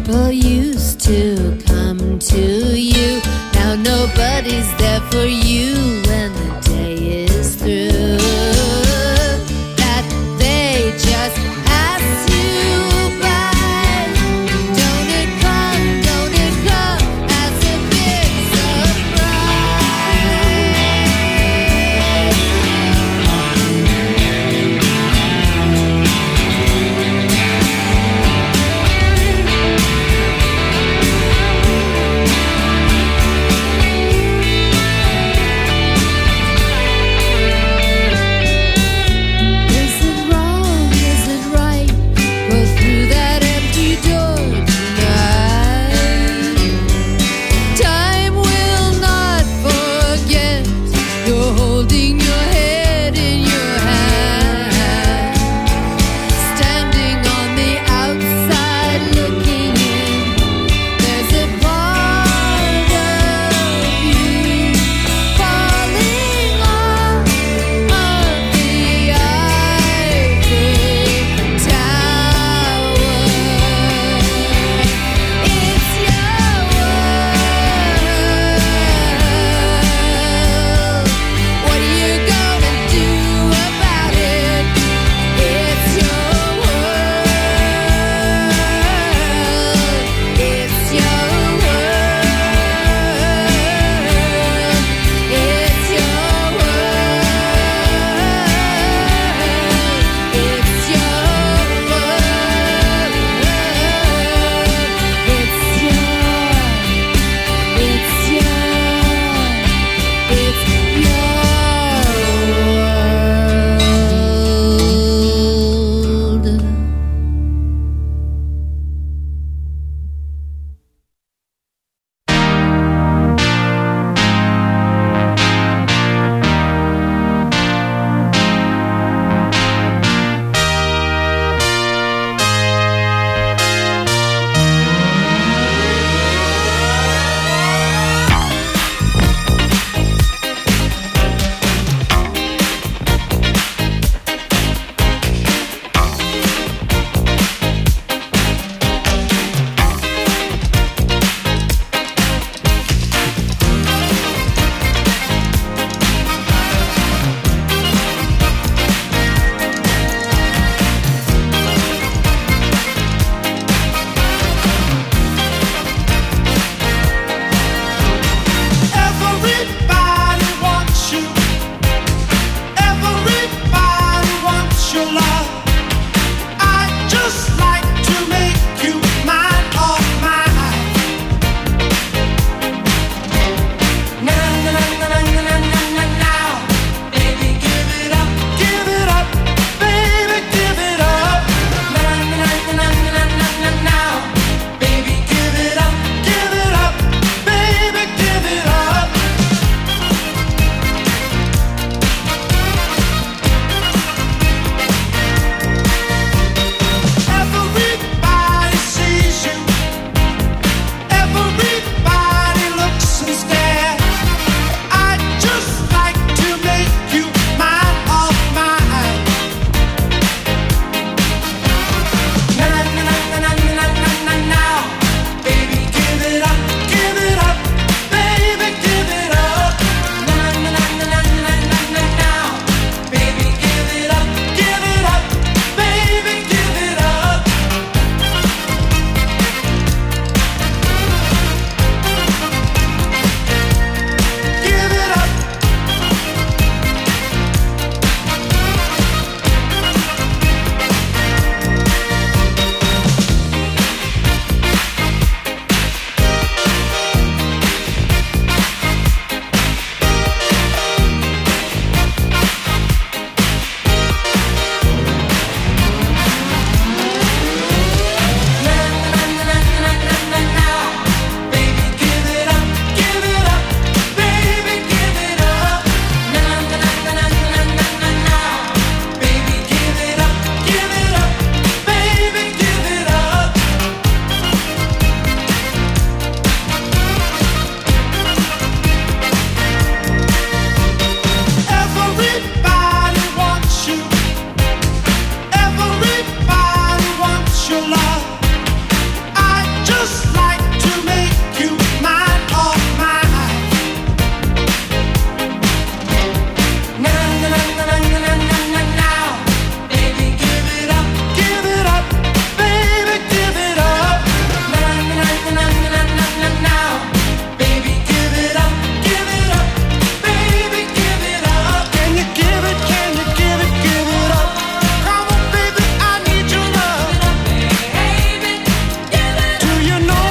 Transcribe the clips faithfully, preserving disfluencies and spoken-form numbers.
people used to come to you. Now nobody's there for you when the day is through. That they just pass you by. Don't it come, don't it come as a big Do you know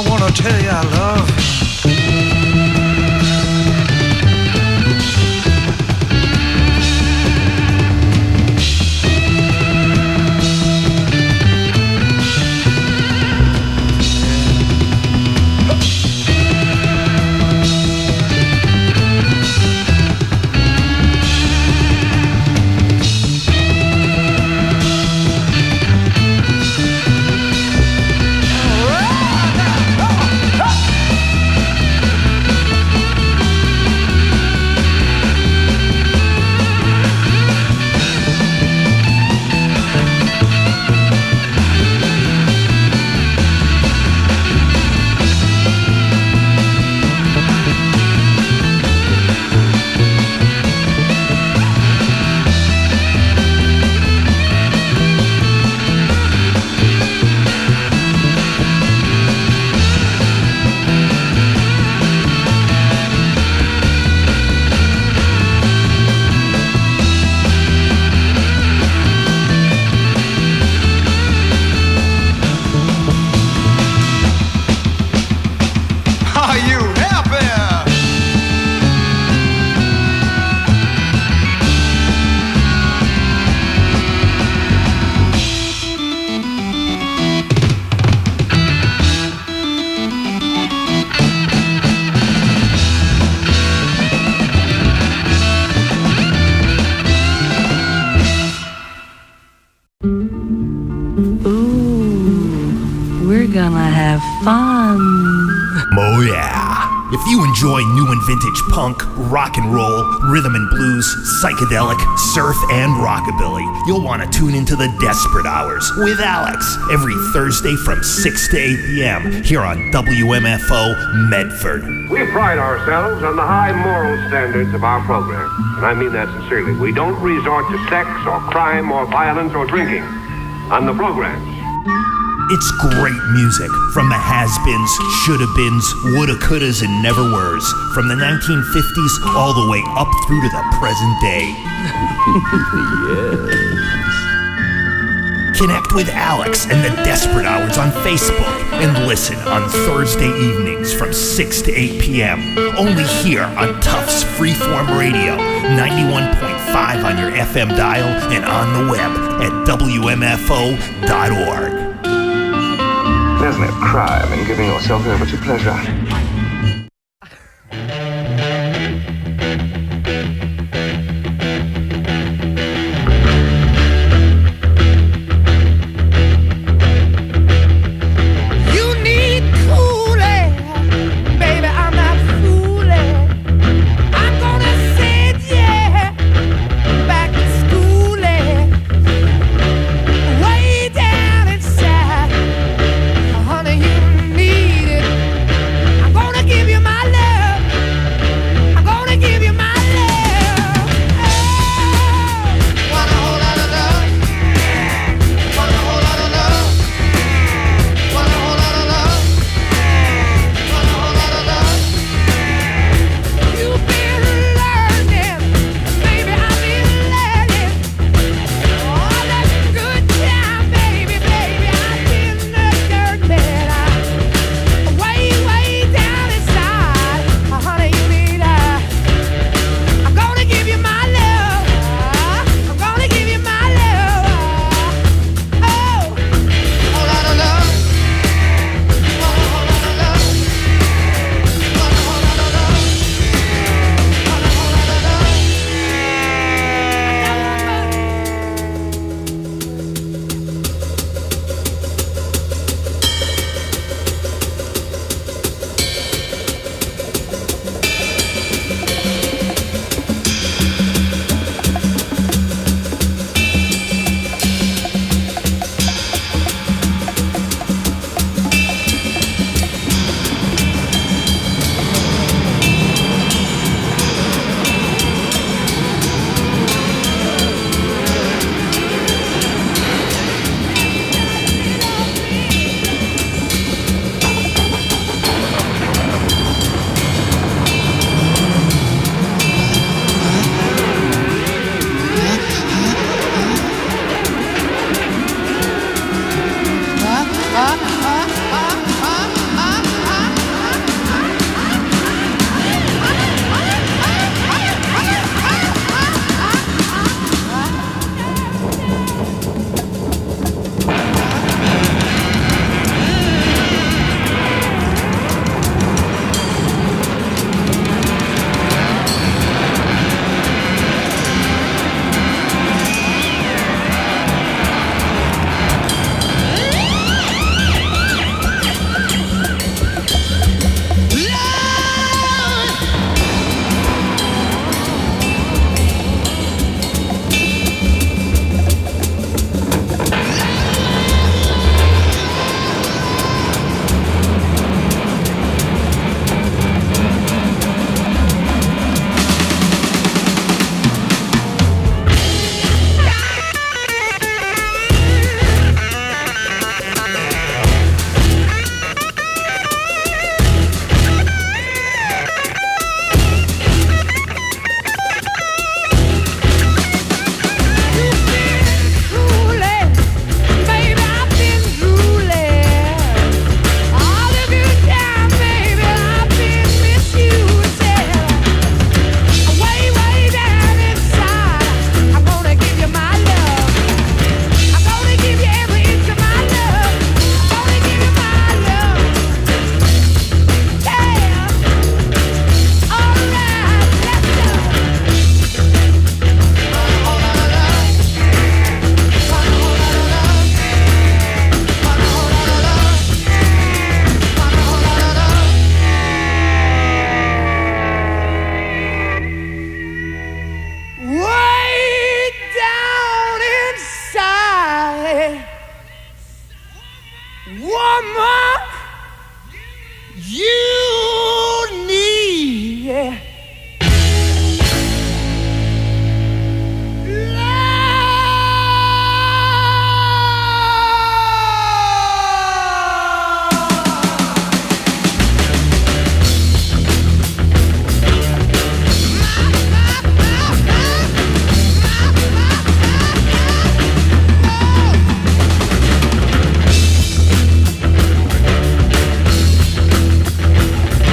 I wanna tell you I love you. If you enjoy new and vintage punk, rock and roll, rhythm and blues, psychedelic, surf, and rockabilly, you'll want to tune into the Desperate Hours with Alex every Thursday from six to eight p.m. here on W M F O Medford. We pride ourselves on the high moral standards of our program, and I mean that sincerely. We don't resort to sex or crime or violence or drinking on the programs. It's great music from the has-beens, shoulda-beens, woulda-couldas, and never-weres, from the nineteen fifties all the way up through to the present day. Yes. Connect with Alex and the Desperate Hours on Facebook and listen on Thursday evenings from six to eight p.m. only here on Tufts Freeform Radio, ninety-one point five on your F M dial and on the web at W M F O dot org. There's no crime in giving yourself over to pleasure. Honey, you need it. mama, you need Thank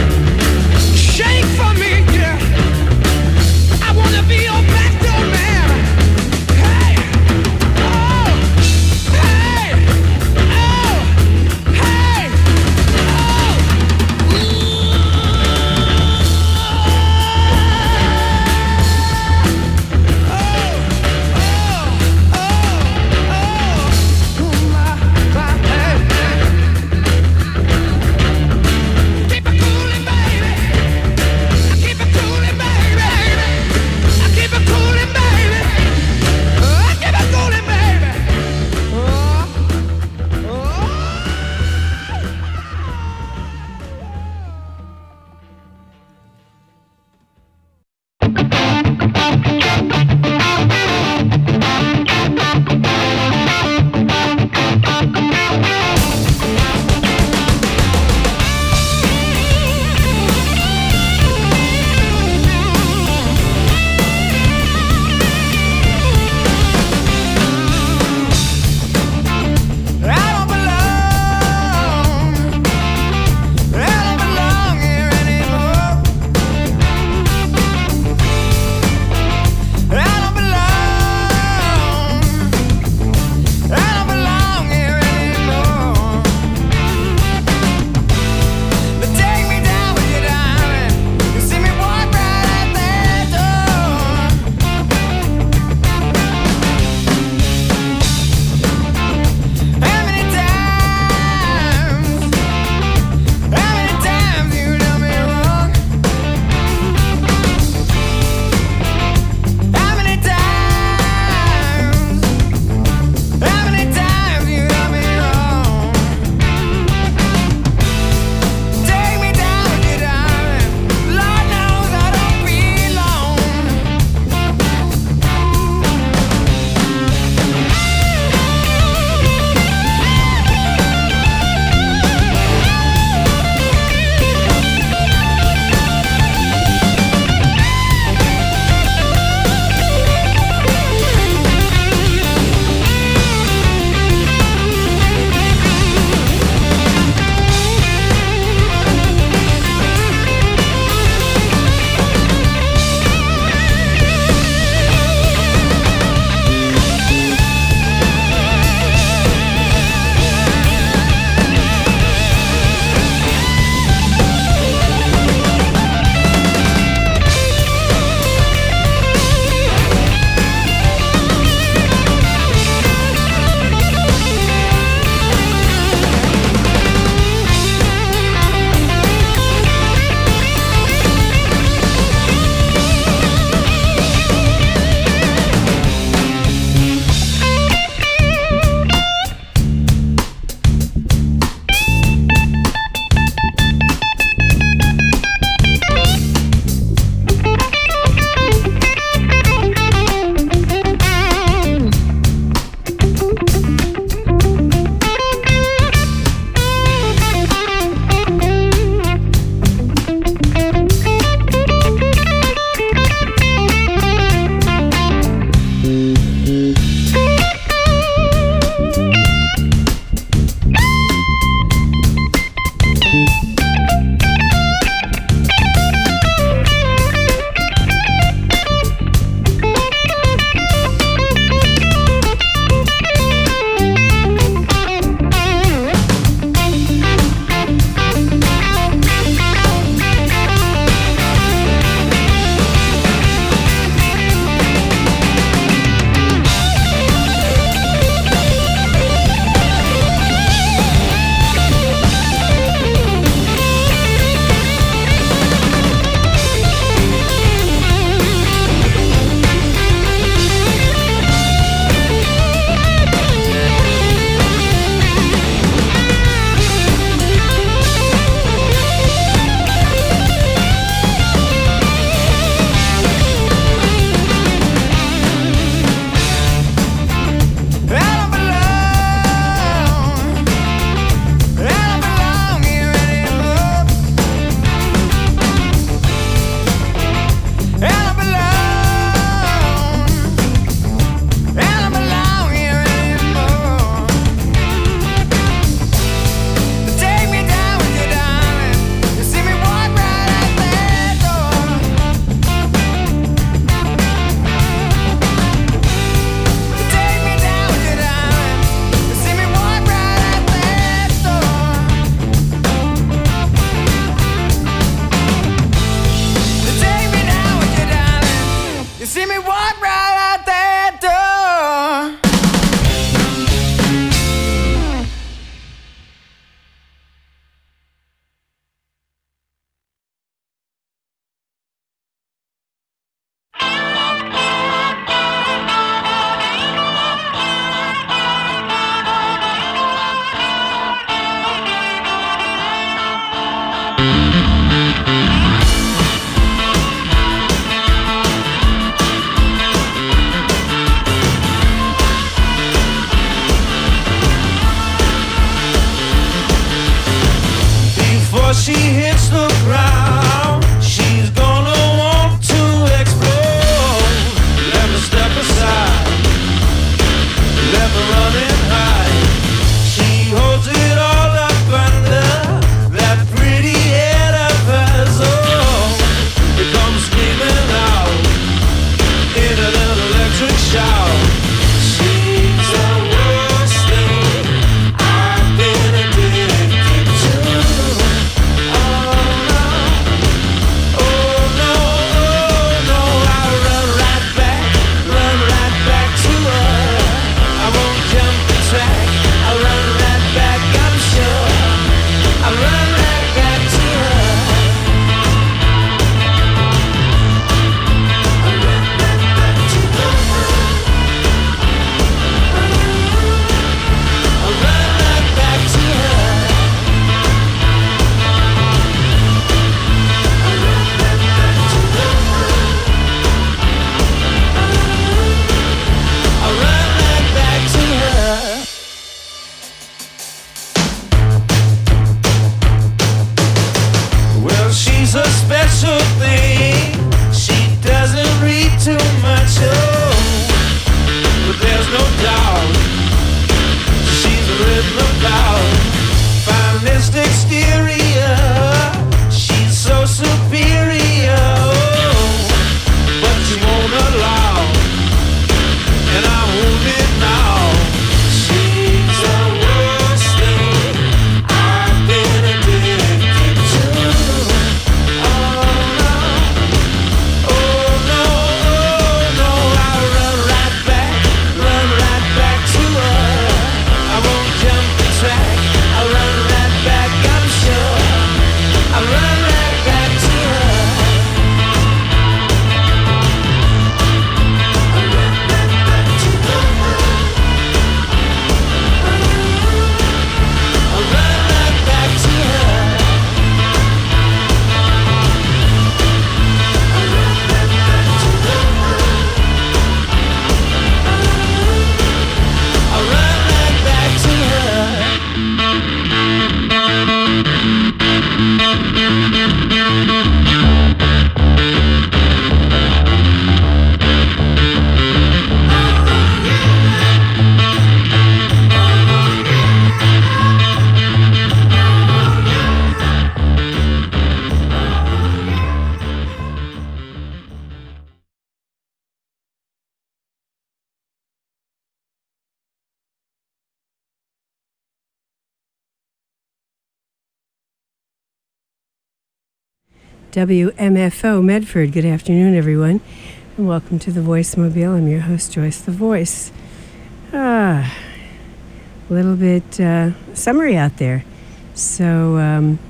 W M F O Medford. Good afternoon, everyone, and welcome to the Voice Mobile. I'm your host, Joyce the Voice. Ah, a little bit uh, summery out there, so um,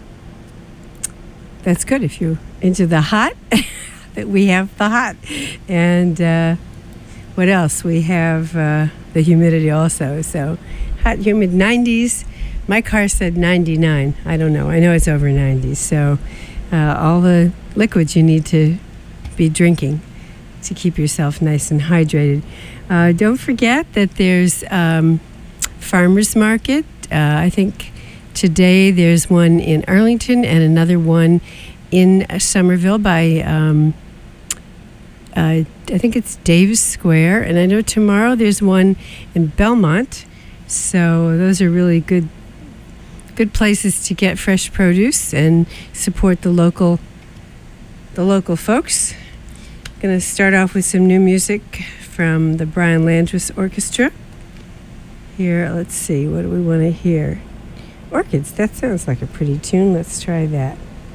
that's good if you're into the hot. That we have the hot, and uh, what else? We have uh, the humidity also. So hot, humid, nineties. My car said ninety-nine. I don't know. I know it's over ninety. So uh, all the liquids you need to be drinking to keep yourself nice and hydrated. Uh, don't forget that there's um, farmers market. Uh, I think today there's one in Arlington and another one in Somerville by, um, uh, I think it's Davis Square. And I know tomorrow there's one in Belmont. So those are really good good places to get fresh produce and support the local the local folks. Going to start off with some new music from the Brian Landrus Orchestra. Here, let's see, what do we want to hear? Orchids, that sounds like a pretty tune. Let's try that.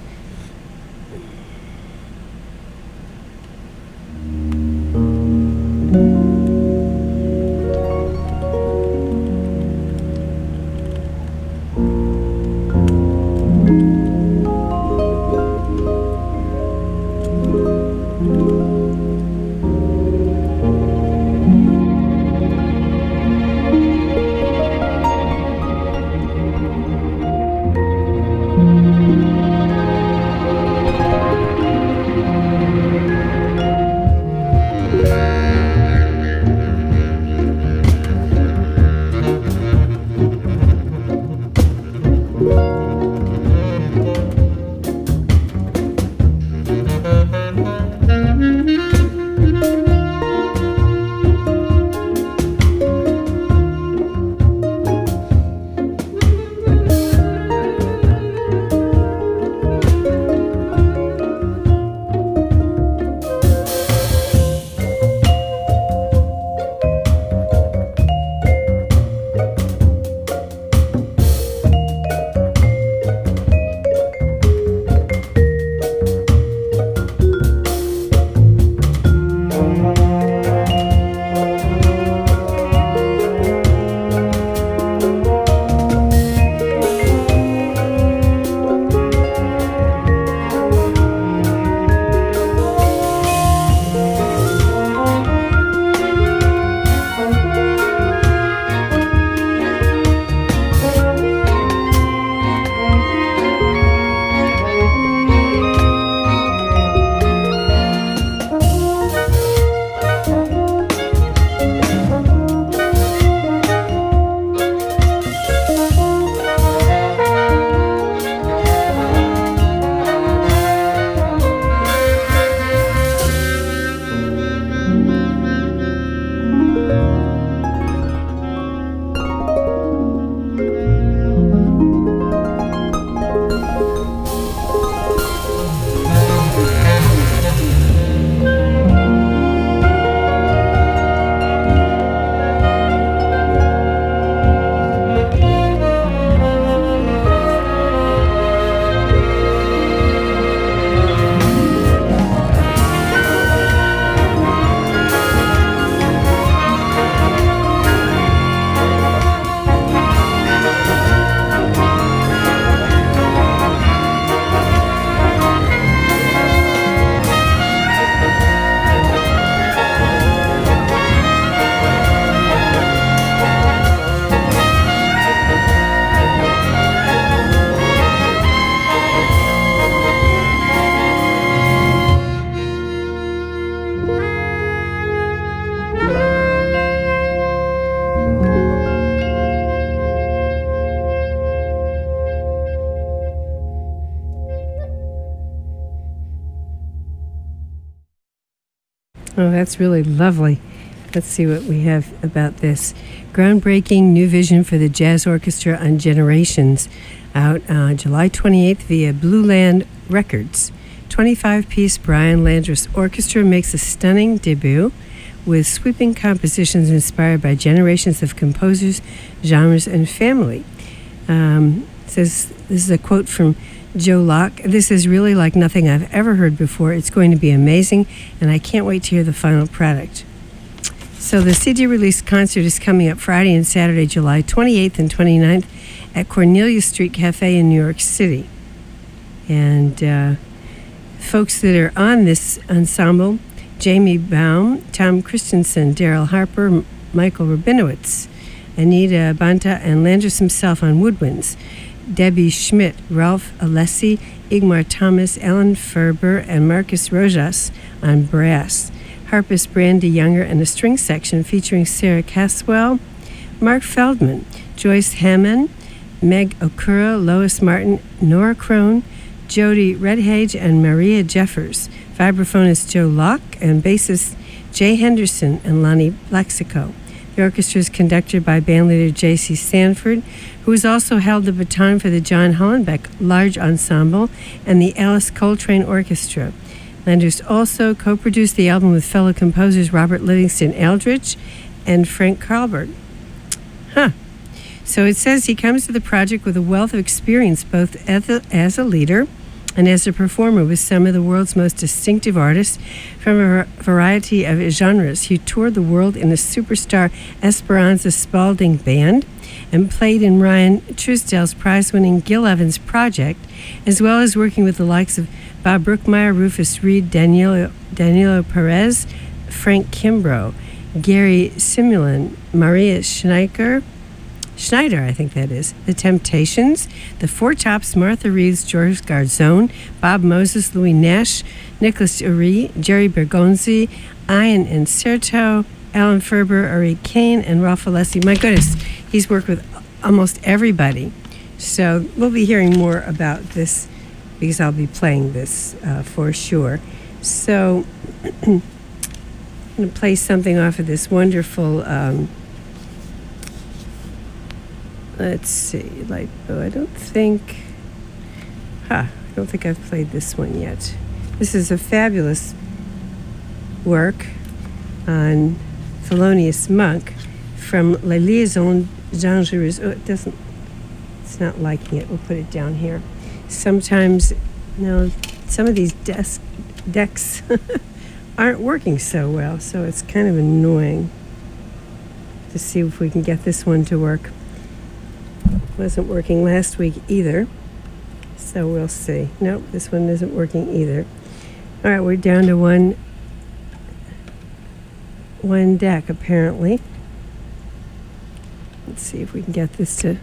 Oh, that's really lovely. Let's see what we have about this. Groundbreaking new vision for the Jazz Orchestra on Generations, out uh, July twenty-eighth via Blue Land Records. twenty-five piece Brian Landrus Orchestra makes a stunning debut with sweeping compositions inspired by generations of composers, genres, and family. Um, it says, this is a quote from Joe Locke. This is really like nothing I've ever heard before. It's going to be amazing, and I can't wait to hear the final product. So the C D release concert is coming up Friday and Saturday, July twenty-eighth and twenty-ninth at Cornelia Street Cafe in New York City. And uh, folks that are on this ensemble, Jamie Baum, Tom Christensen, Daryl Harper, Michael Rabinowitz, Anita Banta, and Landris himself on woodwinds, Debbie Schmidt, Ralph Alessi, Igmar Thomas, Alan Ferber, and Marcus Rojas on brass. Harpist Brandy Younger and a string section featuring Sarah Caswell, Mark Feldman, Joyce Hammond, Meg Okura, Lois Martin, Nora Crone, Jody Redhage, and Maria Jeffers. Vibraphonist Joe Locke and bassist Jay Henderson and Lonnie Lexico. The orchestra is conducted by bandleader J C Sanford, who has also held the baton for the John Hollenbeck Large Ensemble and the Alice Coltrane Orchestra. Landers also co-produced the album with fellow composers Robert Livingston Eldridge and Frank Carlberg. Huh. So it says he comes to the project with a wealth of experience both as a leader and as a performer with some of the world's most distinctive artists from a variety of genres. He toured the world in a superstar Esperanza Spalding band and played in Ryan Truesdale's prize-winning Gil Evans project, as well as working with the likes of Bob Brookmeyer, Rufus Reed, Danilo, Danilo Perez, Frank Kimbrough, Gary Simulin, Maria Schneider, Schneider, I think that is, The Temptations, The Four Tops, Martha Reeves, George Garzone, Bob Moses, Louis Nash, Nicholas Uri, Jerry Bergonzi, Ian Incerto, Alan Ferber, Ari Kane, and Ralph Alessi. My goodness, he's worked with almost everybody. So we'll be hearing more about this because I'll be playing this uh, for sure. So I'm going to play something off of this wonderful... Um, Let's see, like, oh, I don't think, huh, I don't think I've played this one yet. This is a fabulous work on Thelonious Monk from Les Liaisons Dangereuses. Oh, it doesn't, it's not liking it. We'll put it down here. Sometimes, no, some of these desk, decks aren't working so well, so it's kind of annoying to see if we can get this one to work. Wasn't working last week either, so we'll see. Nope, this one isn't working either. All right, we're down to one one deck apparently. Let's see if we can get this to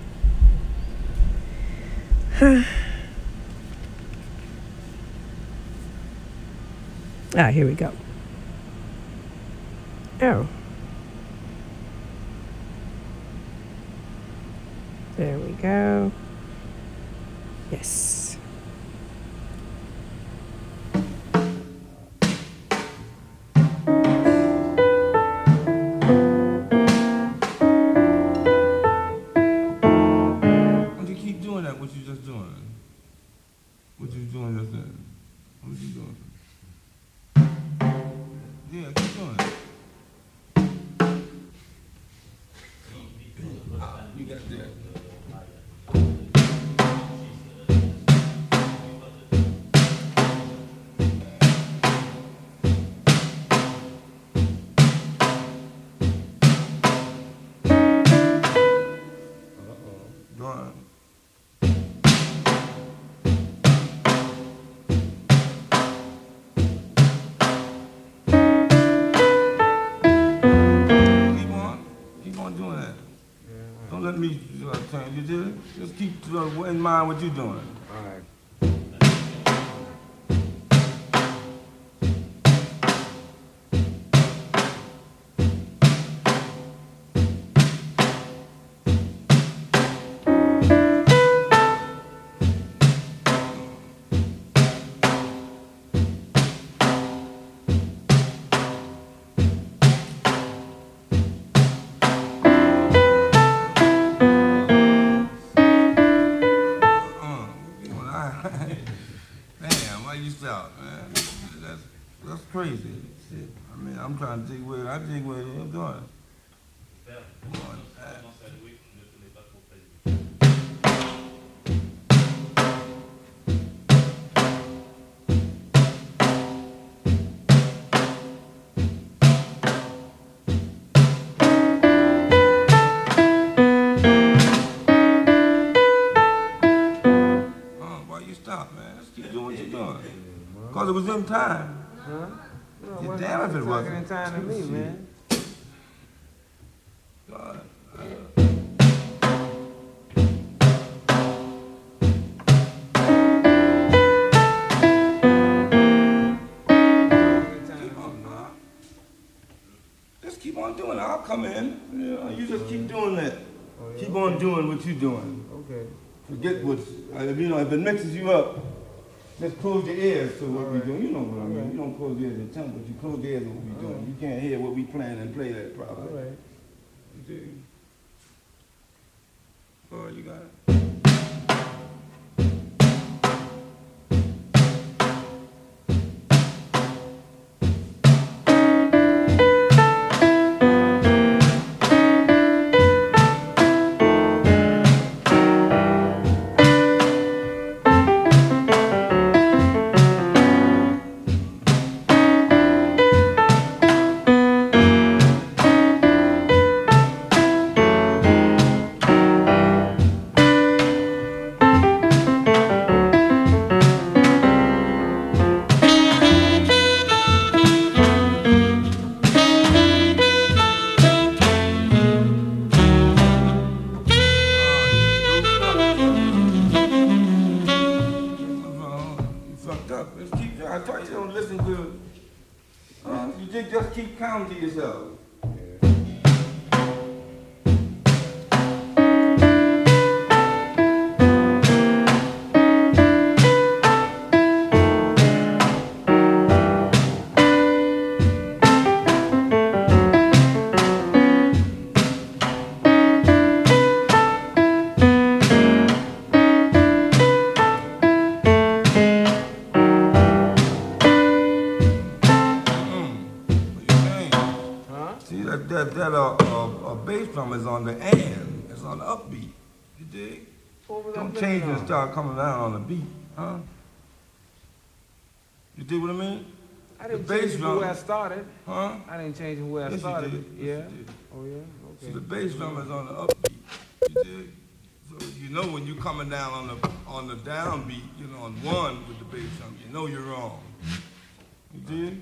ah, here we go. Oh, there we go. Yes. Why do you keep doing that? What you just doing? What you doing just then? What you doing? Yeah, keep doing it. You got that. You did? Just keep uh, in mind what you're doing. All right. I'm trying to dig where I dig where you're going. it was in time. Huh? No, Yeah, what- damn if it talking wasn't. in time to me, Shit. man. God. Just keep on doing it. I'll come in. You know, you just keep doing that. Oh, yeah, Keep okay. on doing what you're doing. Okay. Forget what's, uh, you know, if it mixes you up, just close your ears to what All we're right. doing. You know what I mean. All right. You don't close your ears to temple, but you close your ears to what we're doing. right. You can't hear what we playing and play that All properly. right. You do. Oh, you got it. You fucked up. Just keep, I thought you don't listen to, uh, you just, just keep counting to yourself. Huh? See, that, that, that uh, uh, uh, bass drum is on the and, it's on the upbeat. You dig? What was I Don't flicking change and on? start coming down on the beat, huh? You dig what I mean? I didn't the bass change it from drum. where I started. Huh? I didn't change it where I Yes, you started. did. Yeah. Yes, you did. Oh yeah. See, Okay. the bass drum is on the upbeat. You dig? So you know when you're coming down on the on the downbeat, you know, on one with the bass drum, you know you're wrong. You dig?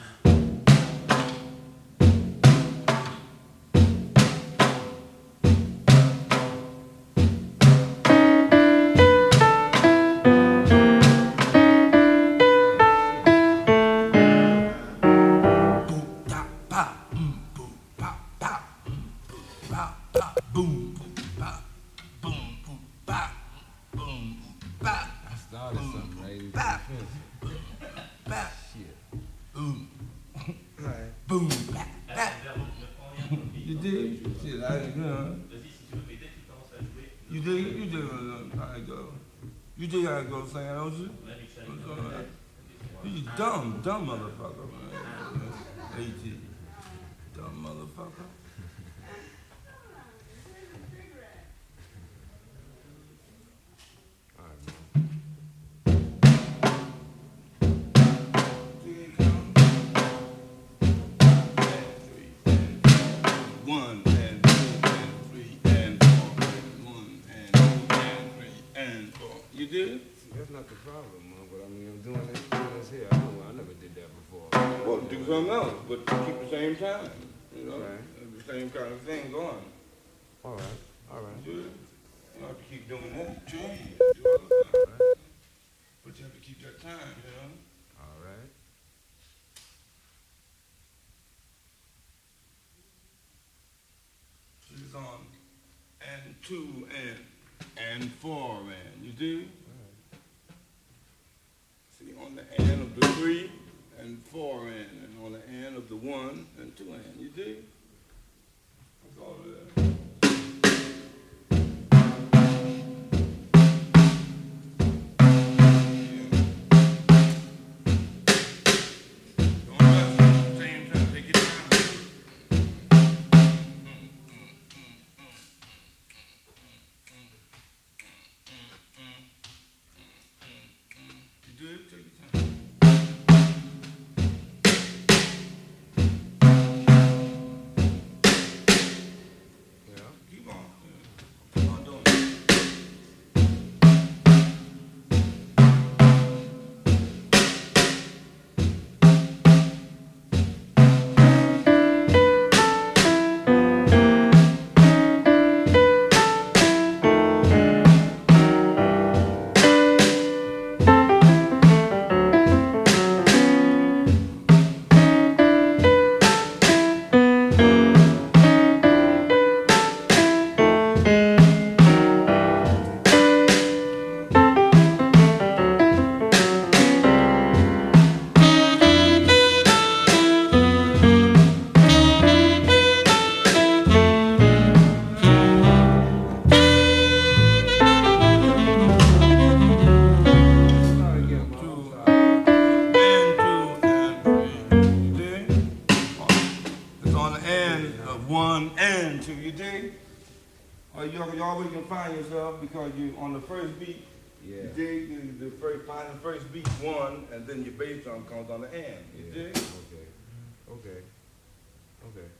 I started something right into the fence. Shit. Right. Boom, bap, bap. You dig? Shit, I, you know. You dig? You dig how it go? You dig how it go, Sam, don't you? You dumb, dumb motherfucker, man. AT. Dumb motherfucker. One and two and three and four and one and two and three and four. You did? See, that's not the problem, man. But I mean, I'm doing this, doing this here. I know I never did that before. Well, do something else, but keep the same time. You know, Right. the same kind of thing going. All right. All right. You do it? You don't have to keep doing that. You change. Do other things. But you have to keep that time, you know? All right. She's on and two and and four and. You do? See, on the end of the three and four and, and on the end of the one and two and. You do? That's all it is. one and two. You dig? Or you, you always can find yourself because you on the first beat. Yeah. You dig? You, the first find the first beat one, and then your bass drum comes on the end. You Yeah. dig? Okay. Okay. Okay.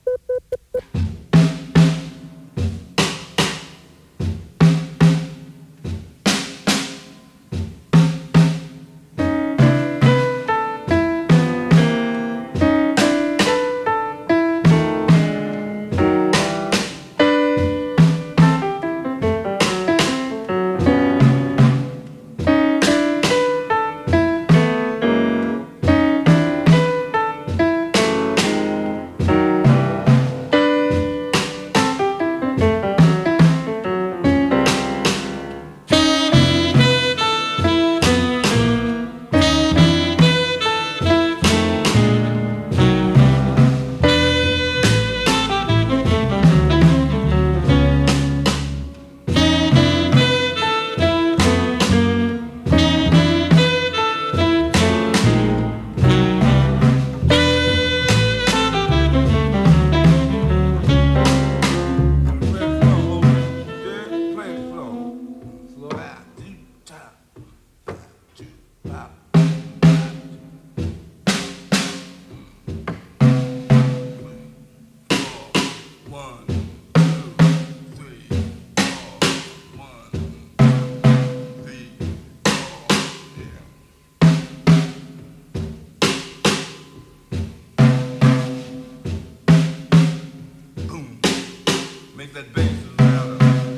Make that bass louder.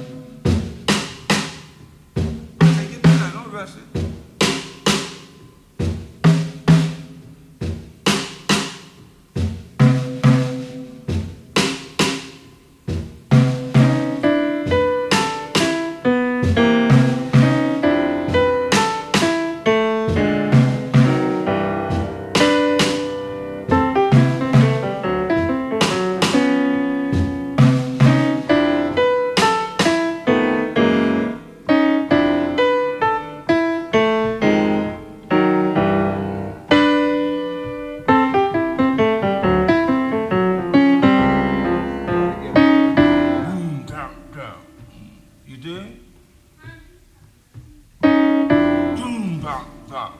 Take your time, don't rush it. You dig? Boom, bop, bop.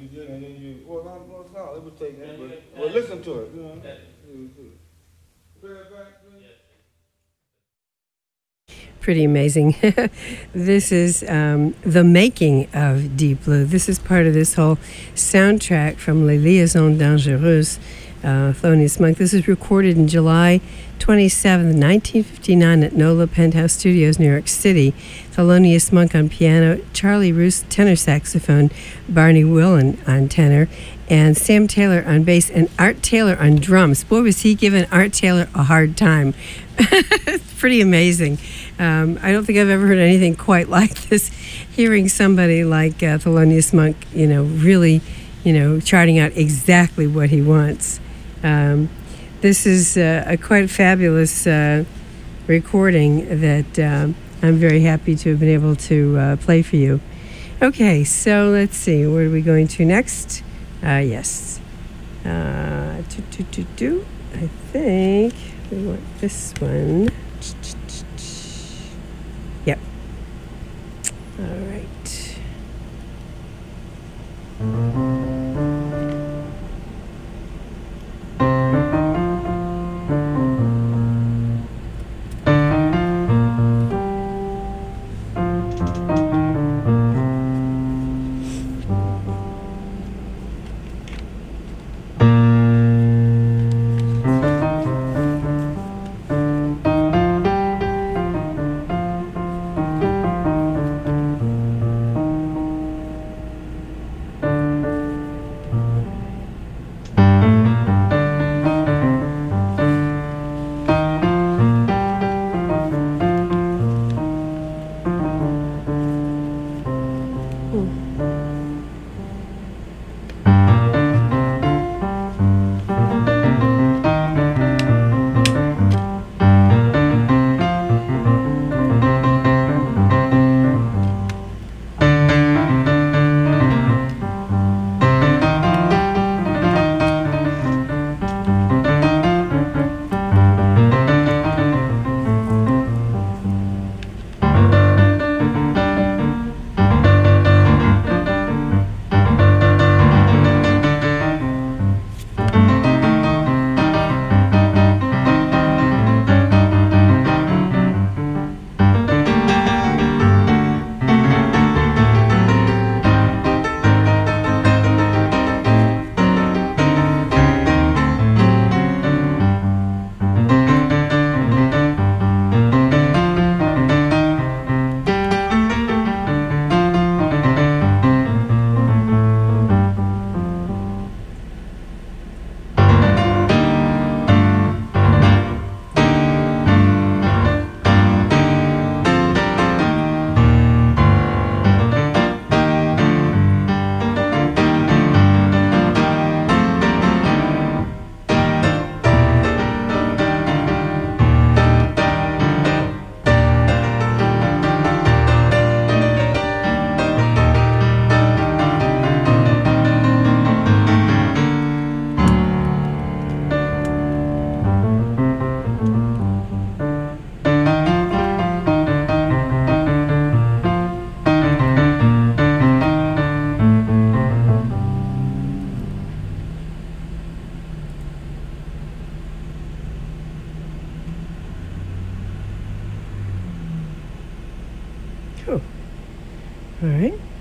you did, and then you, well, not, well, it's not, it would take that, but, well, listen to it, you know. Listen to it. Play it back, please. Pretty amazing. This is um, the making of Deep Blue. This is part of this whole soundtrack from Les Liaisons Dangereuses, uh, Thelonious Monk. This is recorded in July twenty-seventh, nineteen fifty-nine at NOLA Penthouse Studios, New York City. Thelonious Monk on piano, Charlie Roos tenor saxophone, Barney Willen on tenor, and Sam Taylor on bass, and Art Taylor on drums. Boy, was he giving Art Taylor a hard time. It's pretty amazing. Um, I don't think I've ever heard anything quite like this. Hearing somebody like uh, Thelonious Monk, you know, really, you know, charting out exactly what he wants. Um, this is uh, a quite fabulous uh, recording that um, I'm very happy to have been able to uh, play for you. Okay, so let's see. Where are we going to next? Uh, yes. Uh, do, do, do, do. I think we want this one. Yep. All right. Cool. All right.